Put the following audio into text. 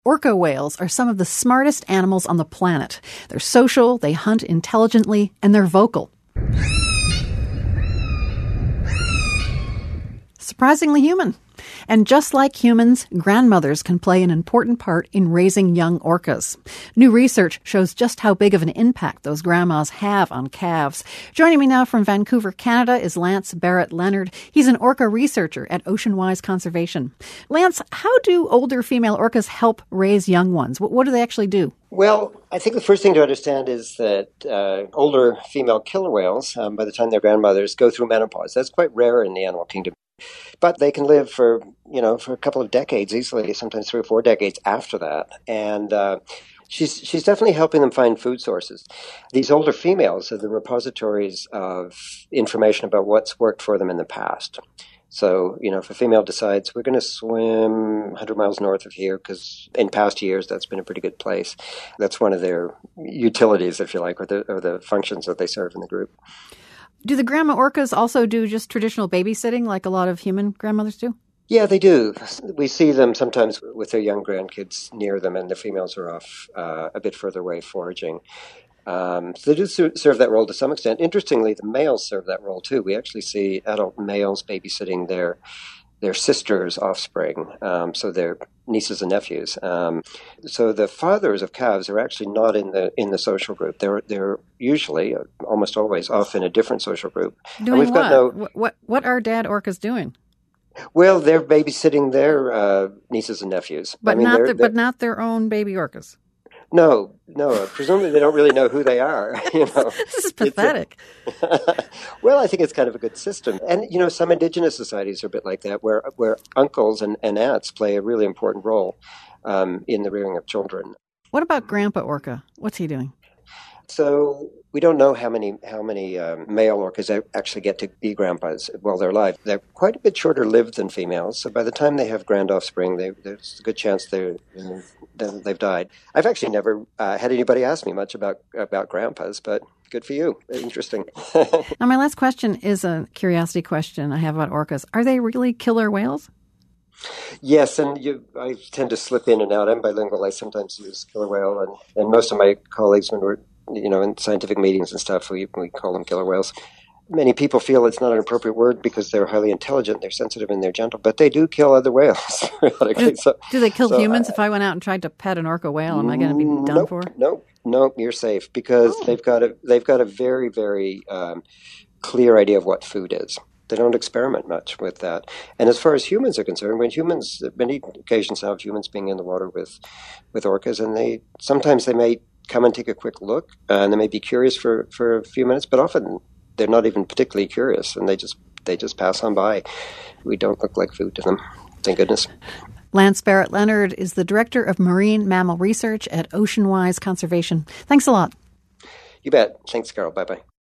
Orca whales are some of the smartest animals on the planet. They're social, they hunt intelligently, and they're vocal. Surprisingly human. And just like humans, grandmothers can play an important part in raising young orcas. New research shows just how big of an impact those grandmas have on calves. Joining me now from Vancouver, Canada, is Lance Barrett-Leonard. He's an orca researcher at Oceanwise Conservation. Lance, how do older female orcas help raise young ones? What do they actually do? Well, I think the first thing to understand is that older female killer whales, by the time they're grandmothers, go through menopause. That's quite rare in the animal kingdom. But they can live for a couple of decades easily, sometimes 3 or 4 decades after that. And she's definitely helping them find food sources. These older females are the repositories of information about what's worked for them in the past. So, if a female decides we're going to swim 100 miles north of here because in past years that's been a pretty good place, that's one of their utilities, if you like, or the functions that they serve in the group. Do the grandma orcas also do just traditional babysitting like a lot of human grandmothers do? Yeah, they do. We see them sometimes with their young grandkids near them, and the females are off a bit further away foraging. So they do serve that role to some extent. Interestingly, the males serve that role too. We actually see adult males babysitting their sisters' offspring, so their nieces and nephews. So the fathers of calves are actually not in the social group. They're usually, almost always, off in a different social group. Doing and we've what? What are dad orcas doing? Well, they're babysitting their nieces and nephews, but not their own baby orcas. No. Presumably they don't really know who they are. This is pathetic. Well, I think it's kind of a good system. And, some indigenous societies are a bit like that, where uncles and aunts play a really important role in the rearing of children. What about Grandpa Orca? What's he doing? So we don't know how many male orcas actually get to be grandpas while they're alive. They're quite a bit shorter lived than females, so by the time they have grand offspring, there's a good chance they've died. I've actually never had anybody ask me much about grandpas, but good for you. Interesting. Now, my last question is a curiosity question I have about orcas. Are they really killer whales? Yes, and I tend to slip in and out. I'm bilingual. I sometimes use killer whale, and most of my colleagues, when we're in scientific meetings and stuff, we call them killer whales. Many people feel it's not an appropriate word because they're highly intelligent, they're sensitive, and they're gentle, but they do kill other whales periodically. Do they kill humans? If I went out and tried to pet an orca whale, am I going to be done for? Nope, you're safe because they've got a very, very clear idea of what food is. They don't experiment much with that. And as far as humans are concerned, many occasions have humans being in the water with orcas, and sometimes they may come and take a quick look, and they may be curious for a few minutes, but often they're not even particularly curious, and they just pass on by. We don't look like food to them, thank goodness. Lance Barrett-Leonard is the Director of Marine Mammal Research at Oceanwise Conservation. Thanks a lot. You bet. Thanks, Carol. Bye-bye.